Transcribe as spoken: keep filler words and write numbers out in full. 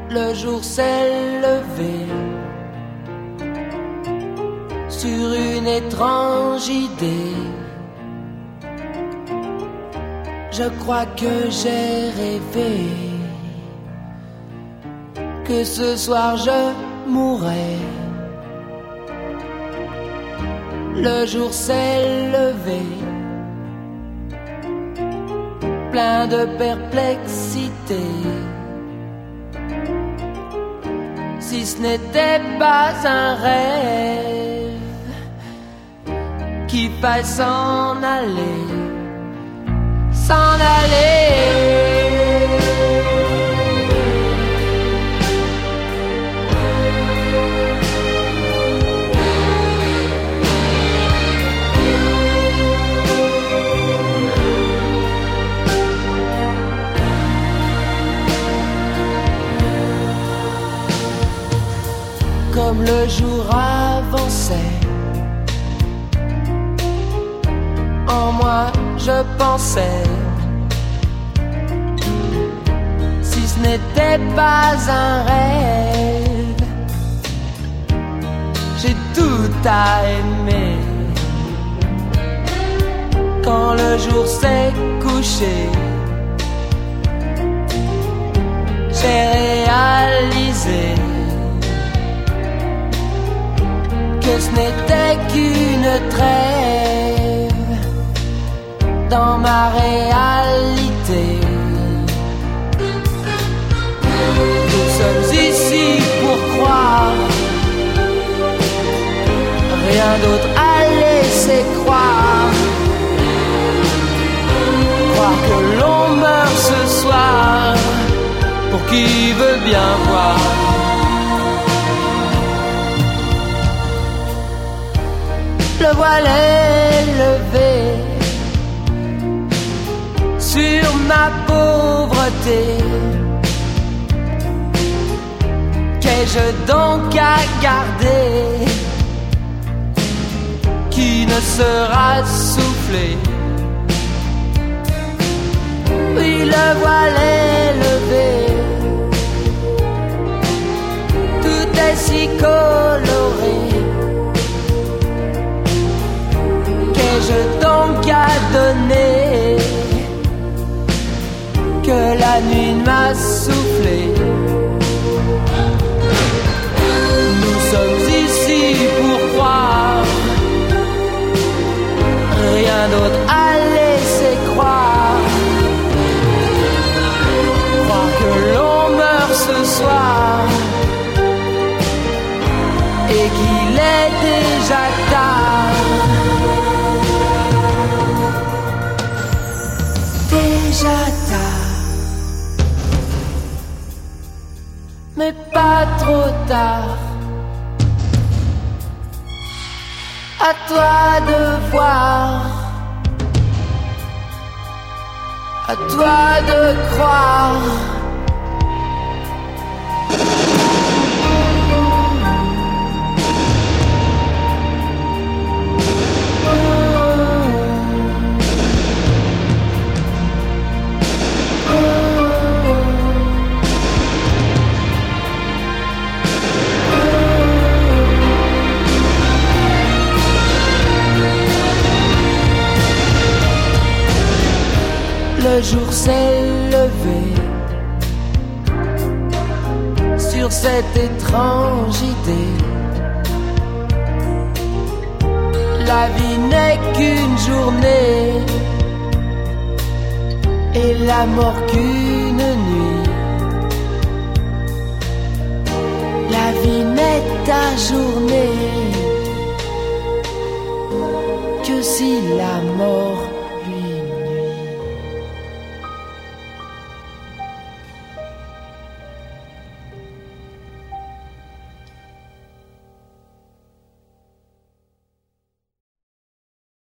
Le jour s'est levé sur une étrange idée. Je crois que j'ai rêvé que ce soir je mourrais. Le jour s'est levé, plein de perplexité. Si ce n'était pas un rêve, qu'il faille s'en aller, s'en aller. Comme le jour avançait, en moi je pensais, si ce n'était pas un rêve, j'ai tout à aimer. Quand le jour s'est couché, j'ai réalisé que ce n'était qu'une trêve dans ma réalité. Nous sommes ici pour croire, rien d'autre à laisser croire. Croire que l'on meurt ce soir, pour qui veut bien voir. Le voile est levé sur ma pauvreté. Qu'ai-je donc à garder qui ne sera soufflé? Oui, le voile est levé, tout est si coloré. Qu'ai-je donc à donner que la nuit m'a soufflé? Nous sommes ici pour croire, rien d'autre à laisser croire. Croire que l'on meurt ce soir et qu'il est déjà tard. Déjà tard, mais pas trop tard. À toi de voir, à toi de croire. Le jour s'est levé sur cette étrange idée. La vie n'est qu'une journée et la mort qu'une nuit. La vie n'est ajournée que si la mort